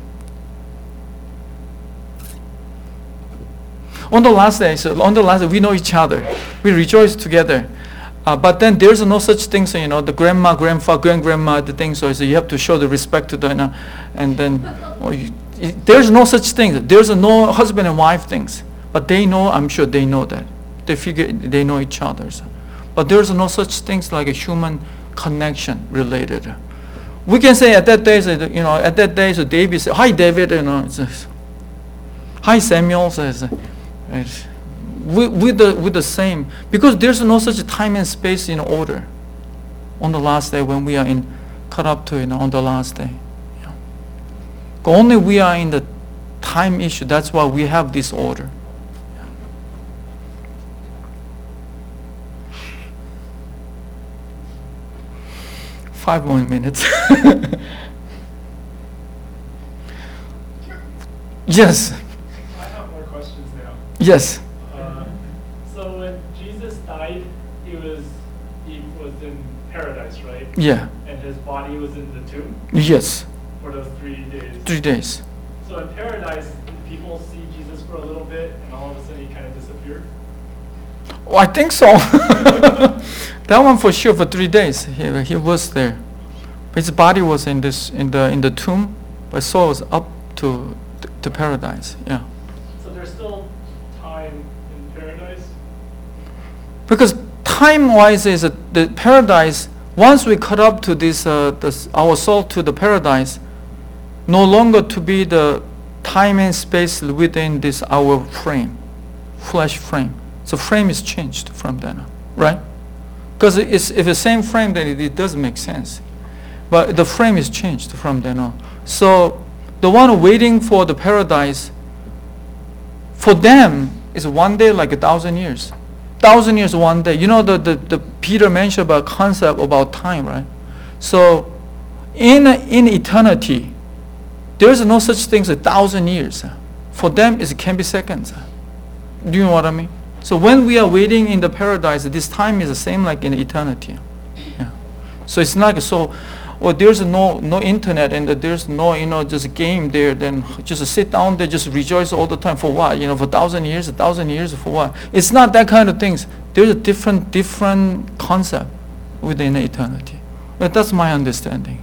On the last day, we know each other. We rejoice together. But then there's no such thing, the grandma, grandpa, grandma, the thing. So you have to show the respect to the, and then there's no such thing. There's no husband and wife things. But they know, I'm sure they know that. They figure they know each other. But there's no such things like a human connection related. We can say at that day, so David said, "Hi, David," "Hi, Samuel," says, with the same, because there's no such time and space in order on the last day when we are cut up to on the last day. Yeah. Only we are in the time issue. That's why we have this order. 5 more minutes. Yes. I have more questions now. Yes. So when Jesus died, he was in paradise, right? Yeah. And his body was in the tomb Yes. for those 3 days. 3 days. So in paradise, did people see Jesus for a little bit, and all of a sudden he kind of disappeared? Oh, I think so. That one for sure for 3 days. He was there. His body was in the tomb, but soul was up to paradise. Yeah. So there's still time in paradise? Because time-wise is the paradise. Once we cut up to our soul to the paradise, no longer to be the time and space within this our frame, flesh frame. So frame is changed from then, right? Because if the same frame, then it doesn't make sense. But the frame is changed from then on. So the one waiting for the paradise, for them, is one day like 1,000 years. 1,000 years one day. The Peter mentioned about concept about time, right? So in eternity, there is no such thing as 1,000 years. For them, it can be seconds. Do you know what I mean? So when we are waiting in the paradise, this time is the same like in eternity. Yeah. So it's not so. Well, there's no internet and there's no just game there. Then just sit down there, just rejoice all the time for what? For 1,000 years for what? It's not that kind of things. There's a different concept within eternity. But that's my understanding.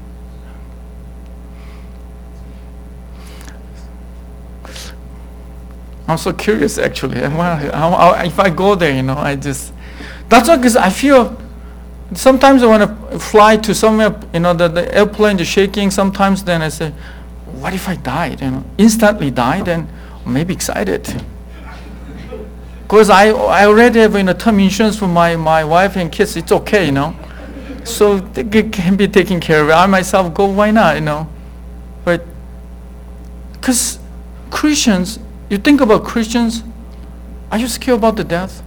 I'm so curious actually. If I go there, that's why, because I feel sometimes I want to fly to somewhere, the airplane is shaking sometimes, then I say, what if I died, instantly die, then maybe excited. Because I already have term insurance for my wife and kids, it's okay, So they can be taken care of. I myself go, why not, But, because Christians, you think about Christians, are you scared about the death?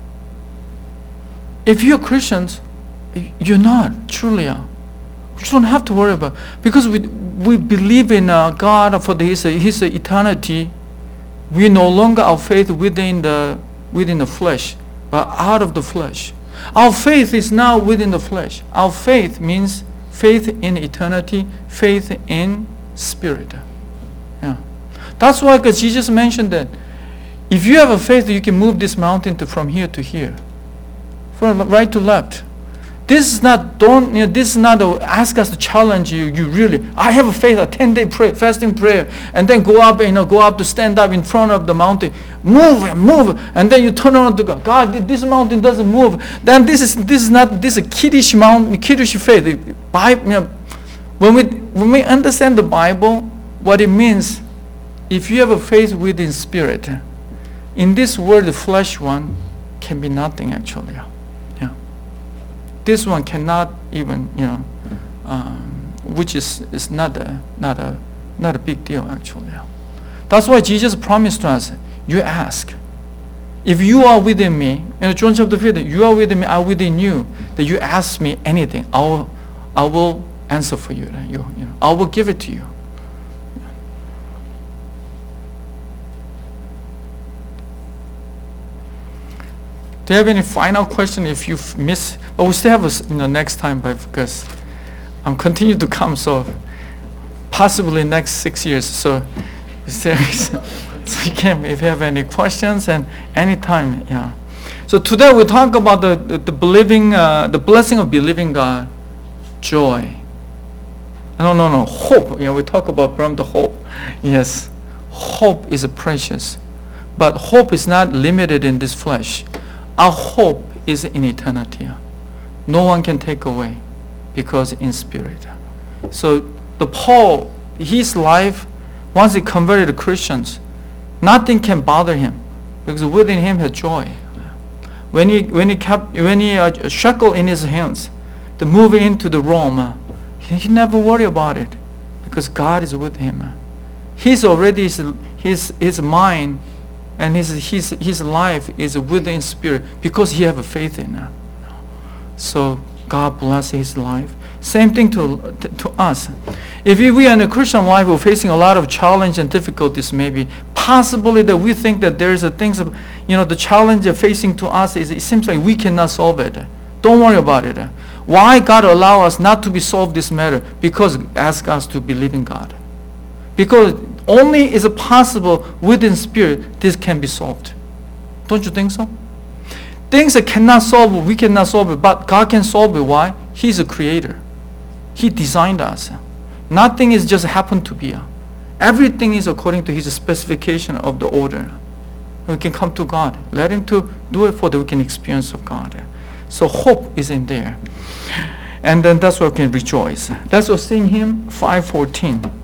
If you're Christians, you're not, truly are. You don't have to worry about it. Because we believe in God for His eternity. We no longer our faith within the flesh, but out of the flesh. Our faith is now within the flesh. Our faith means faith in eternity, faith in spirit. Yeah. That's why because Jesus mentioned that if you have a faith, you can move this mountain from here to here, from right to left. This is not ask us to challenge you. You really, I have a faith, a 10-day prayer, fasting prayer, and then go up to stand up in front of the mountain, move, and then you turn around to God. God, this mountain doesn't move. Then this is a kiddish mountain, kiddish faith. When we understand the Bible, what it means, if you have a faith within spirit, in this world, the flesh one, can be nothing actually. Yeah. This one cannot even, which is not a big deal actually. That's why Jesus promised to us, you ask. If you are within me, in John chapter 15, you are within me, I within you, that you ask me anything, I will answer for you. I will give it to you. Do you have any final question? If you've missed, but we still have next time, but because I'm continuing to come, so possibly next 6 years. So you can, if you have any questions, and anytime, yeah. So today we talk about the believing, the blessing of believing God, joy. No, hope. We talk about from the hope. Yes, hope is precious, but hope is not limited in this flesh. Our hope is in eternity. No one can take away, because in spirit. So the Paul, his life, once he converted to Christians, nothing can bother him, because within him had joy. When he shekel in his hands, to move into the Rome, he never worry about it, because God is with him. He's already his mind and his life is within spirit, because he have a faith in it. So God bless his life. Same thing to us. If we are in a Christian life, we're facing a lot of challenge and difficulties, maybe possibly that we think that there's a things of, the challenge facing to us is, it seems like we cannot solve it. Don't worry about it. Why God allow us not to be solved this matter? Because ask us to believe in God. Because only is it possible within spirit this can be solved. Don't you think so? Things that cannot solve it, we cannot solve it, but God can solve it. Why? He's a creator. He designed us. Nothing is just happened to be. Everything is according to his specification of the order. We can come to God. Let him to do it for that we can experience of God. So hope is in there. And then that's where we can rejoice. That's what sing hymn 514.